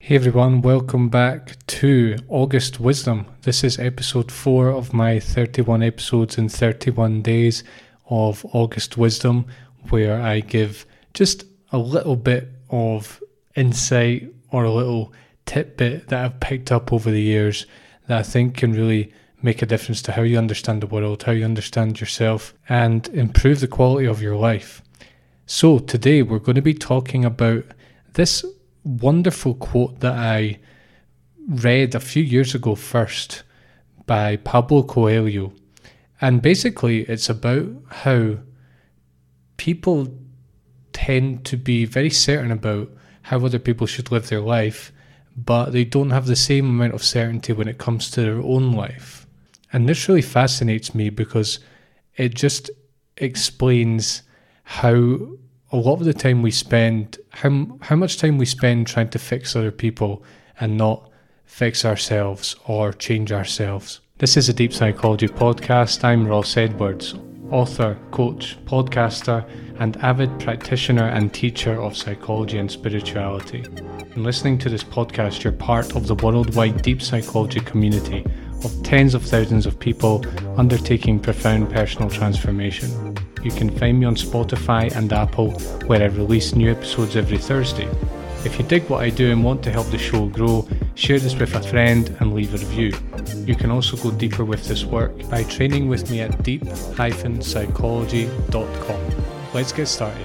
Hey everyone, welcome back to August Wisdom. This is episode 4 of my 31 episodes in 31 days of August Wisdom, where I give just a little bit of insight or a little tidbit that I've picked up over the years that I think can really make a difference to how you understand the world, how you understand yourself, and improve the quality of your life. So today we're going to be talking about this wonderful quote that I read a few years ago first by Pablo Coelho. And basically it's about how people tend to be very certain about how other people should live their life, but they don't have the same amount of certainty when it comes to their own life. And this really fascinates me because it just explains how a lot of the time we spend, how much time we spend trying to fix other people and not fix ourselves or change ourselves. This is a Deep Psychology podcast. I'm Ross Edwards, author, coach, podcaster, and avid practitioner and teacher of psychology and spirituality. In listening to this podcast, you're part of the worldwide deep psychology community of tens of thousands of people undertaking profound personal transformation. You can find me on Spotify and Apple, where I release new episodes every Thursday. If you dig what I do and want to help the show grow, share this with a friend and leave a review. You can also go deeper with this work by training with me at deep-psychology.com. Let's get started.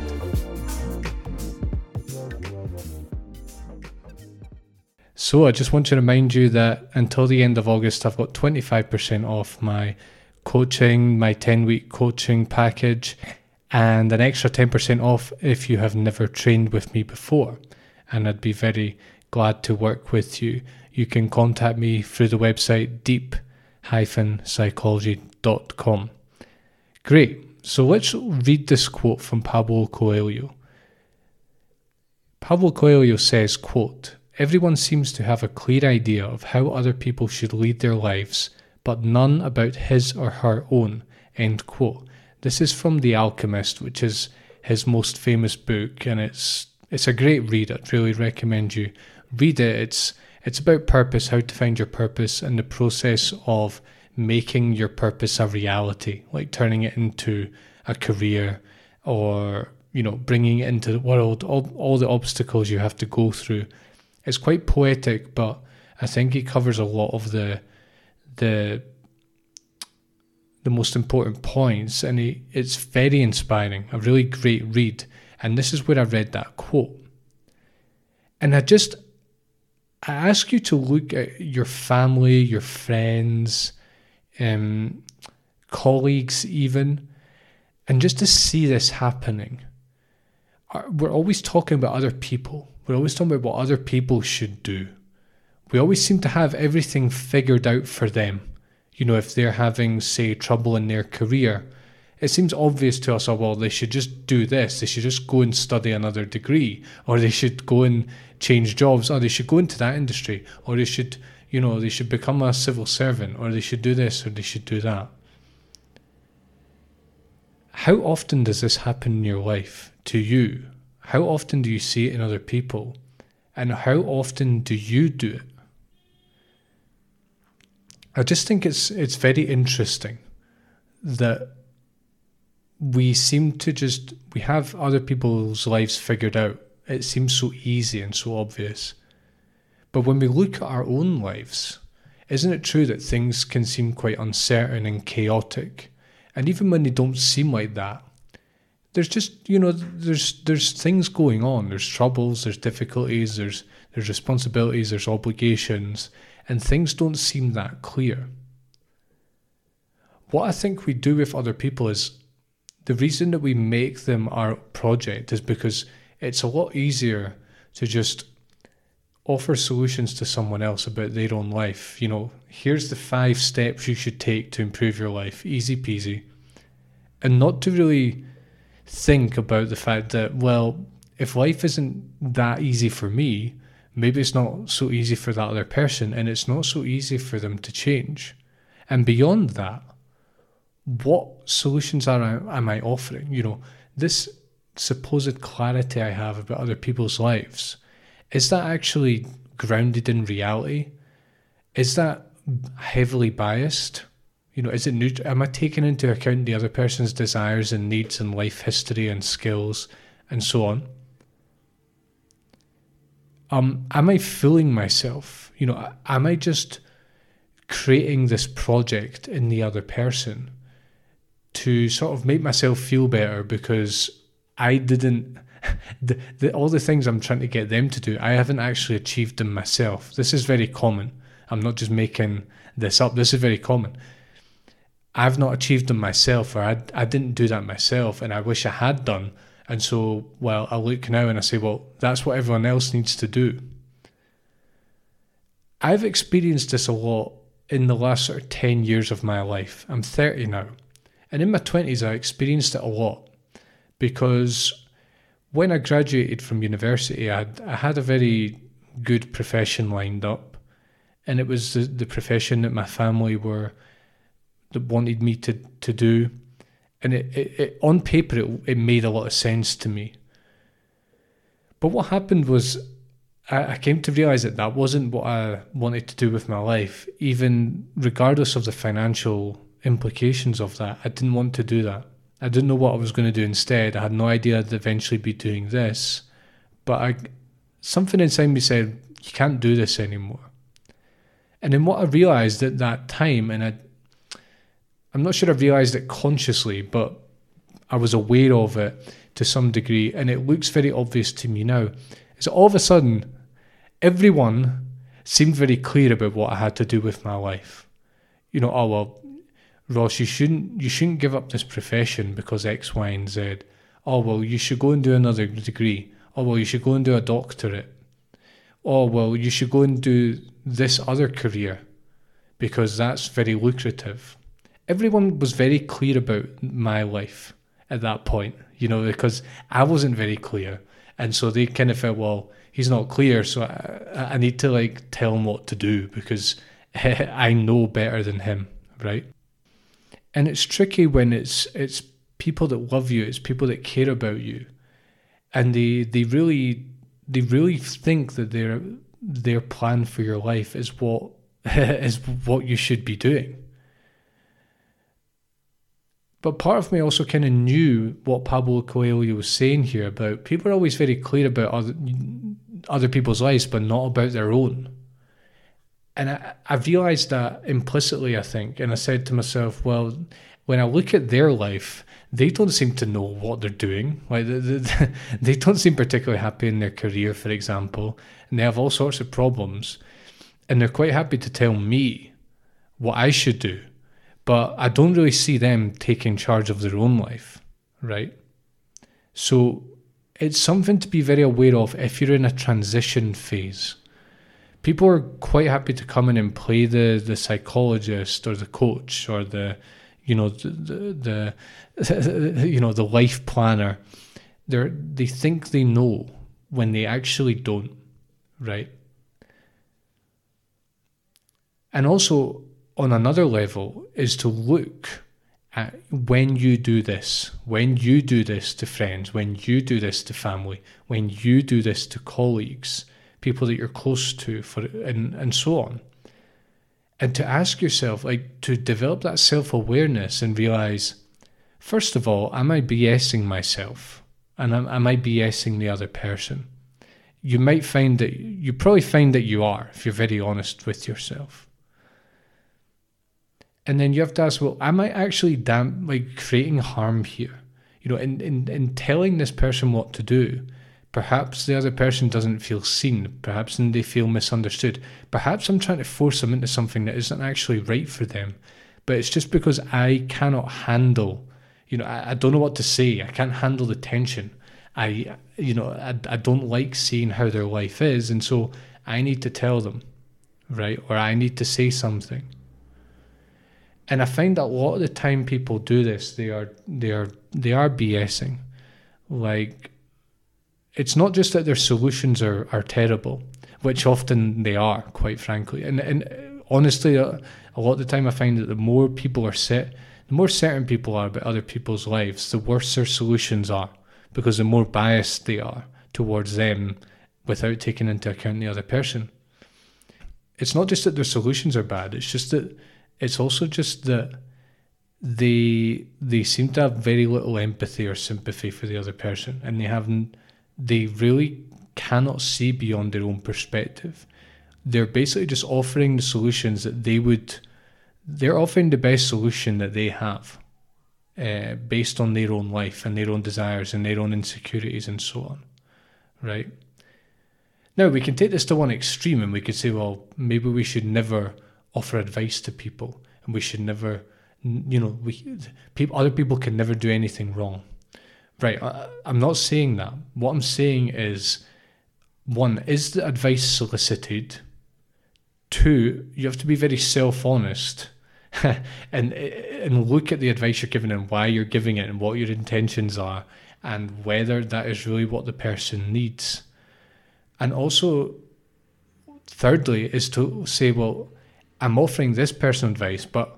So I just want to remind you that until the end of August, I've got 25% off my coaching, my 10-week coaching package, and an extra 10% off if you have never trained with me before. And I'd be very glad to work with you. You can contact me through the website deep-psychology.com. Great. So let's read this quote from Pablo Coelho. Pablo Coelho says, quote, "Everyone seems to have a clear idea of how other people should lead their lives, but none about his or her own," end quote. This is from The Alchemist, which is his most famous book, and it's a great read. I'd really recommend you read it. It's about purpose, how to find your purpose, and the process of making your purpose a reality, like turning it into a career or, bringing it into the world, all the obstacles you have to go through. It's quite poetic, but I think he covers a lot of the most important points, and it's very inspiring, a really great read. And this is where I read that quote. And I ask you to look at your family, your friends, colleagues even, and just to see this happening. We're always talking about other people. We're always talking about what other people should do. We always seem to have everything figured out for them. If they're having, say, trouble in their career, it seems obvious to us, they should just do this. They should just go and study another degree, or they should go and change jobs, or they should go into that industry, or they should, they should become a civil servant, or they should do this, or they should do that. How often does this happen in your life to you? How often do you see it in other people? And how often do you do it? I just think it's very interesting that we seem to we have other people's lives figured out. It seems so easy and so obvious. But when we look at our own lives, isn't it true that things can seem quite uncertain and chaotic? And even when they don't seem like that, there's just, there's things going on. There's troubles, there's difficulties, there's responsibilities, there's obligations, and things don't seem that clear. What I think we do with other people is, the reason that we make them our project is because it's a lot easier to just offer solutions to someone else about their own life. Here's the 5 steps you should take to improve your life. Easy peasy. And not to really think about the fact that, if life isn't that easy for me, maybe it's not so easy for that other person, and it's not so easy for them to change. And beyond that, what solutions am I offering? This supposed clarity I have about other people's lives, is that actually grounded in reality, is that heavily biased? Is it neutral? Am I taking into account the other person's desires and needs and life history and skills and so on? Am I fooling myself? Am I just creating this project in the other person to sort of make myself feel better because I didn't, all the things I'm trying to get them to do, I haven't actually achieved them myself. This is very common. I'm not just making this up. This is very common. I've not achieved them myself, or I didn't do that myself, and I wish I had done. And so, well, I look now and I say, well, that's what everyone else needs to do. I've experienced this a lot in the last sort of 10 years of my life. I'm 30 now. And in my 20s, I experienced it a lot because when I graduated from university, I had a very good profession lined up. And it was the profession that my family that wanted me to do. And it on paper, it made a lot of sense to me. But what happened was I came to realise that wasn't what I wanted to do with my life, even regardless of the financial implications of that. I didn't want to do that. I didn't know what I was going to do instead. I had no idea I'd eventually be doing this. But something inside me said, you can't do this anymore. And then what I realised at that time, and I'm not sure I realised it consciously, but I was aware of it to some degree, and it looks very obvious to me now, is all of a sudden, everyone seemed very clear about what I had to do with my life. Oh well, Ross, you shouldn't give up this profession because X, Y, and Z. Oh well, you should go and do another degree. Oh well, you should go and do a doctorate. Oh well, you should go and do this other career because that's very lucrative. Everyone was very clear about my life at that point, because I wasn't very clear. And so they kind of felt, well, he's not clear, so I need to tell him what to do because I know better than him, right? And it's tricky when it's people that love you, it's people that care about you, and they really think that their plan for your life is what is what you should be doing. But part of me also kind of knew what Pablo Coelho was saying here about people are always very clear about other people's lives, but not about their own. And I realised that implicitly, I think, and I said to myself, well, when I look at their life, they don't seem to know what they're doing. They don't seem particularly happy in their career, for example, and they have all sorts of problems. And they're quite happy to tell me what I should do. But I don't really see them taking charge of their own life, right? So it's something to be very aware of if you're in a transition phase. People are quite happy to come in and play the psychologist or the coach or the life planner. They think they know when they actually don't, right? And also, on another level, is to look at when you do this to friends, when you do this to family, when you do this to colleagues, people that you're close to, and so on. And to ask yourself, to develop that self-awareness and realize, first of all, am I BSing myself? And am I BSing the other person? You probably find that you are, if you're very honest with yourself. And then you have to ask, well, am I actually creating harm here? In telling this person what to do, perhaps the other person doesn't feel seen. Perhaps they feel misunderstood. Perhaps I'm trying to force them into something that isn't actually right for them. But it's just because I cannot handle, I don't know what to say. I can't handle the tension. I don't like seeing how their life is. And so I need to tell them, right? Or I need to say something. And I find that a lot of the time people do this, they are BSing. It's not just that their solutions are terrible, which often they are, quite frankly. And honestly, a lot of the time I find that the more certain people are about other people's lives, the worse their solutions are, because the more biased they are towards them without taking into account the other person. it's not just that their solutions are bad, it's also just that they seem to have very little empathy or sympathy for the other person, and they really cannot see beyond their own perspective. They're basically just offering the solutions that they're offering the best solution that they have, based on their own life and their own desires and their own insecurities and so on, right? Now, we can take this to one extreme and we could say, well, maybe we should never offer advice to people, and we should never, other people can never do anything wrong. Right, I'm not saying that. What I'm saying is, one, is the advice solicited? Two, you have to be very self-honest and look at the advice you're giving and why you're giving it and what your intentions are and whether that is really what the person needs. And also, thirdly, is to say, well, I'm offering this person advice, but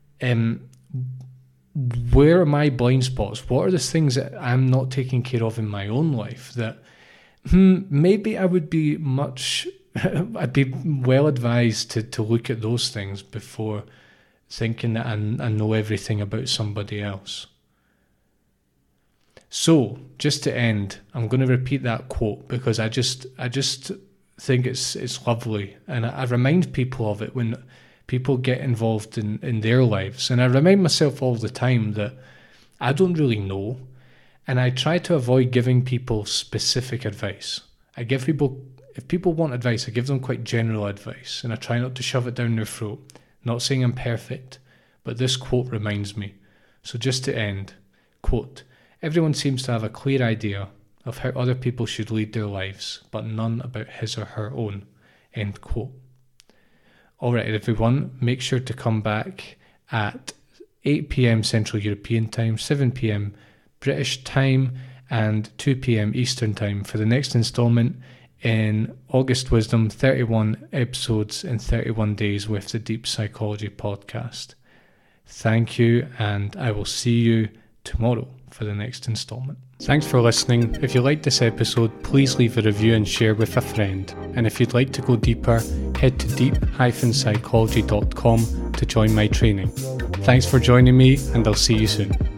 where are my blind spots? What are the things that I'm not taking care of in my own life that maybe I would be I'd be well advised to look at those things before thinking that I know everything about somebody else. So, just to end, I'm going to repeat that quote because I just think it's lovely, and I remind people of it when people get involved in their lives, and I remind myself all the time that I don't really know, and I try to avoid giving people specific advice. If people want advice, I give them quite general advice, and I try not to shove it down their throat. Not saying I'm perfect, but this quote reminds me. So just to end, quote, "Everyone seems to have a clear idea of how other people should lead their lives, but none about his or her own," end quote. Alright everyone, make sure to come back at 8 p.m. Central European Time, 7 p.m. British Time, and 2 p.m. Eastern Time for the next instalment in August Wisdom, 31 episodes in 31 days with the Deep Psychology Podcast. Thank you, and I will see you tomorrow for the next installment. Thanks for listening. If you liked this episode, please leave a review and share with a friend. And if you'd like to go deeper, head to deep-psychology.com to join my training. Thanks for joining me, and I'll see you soon.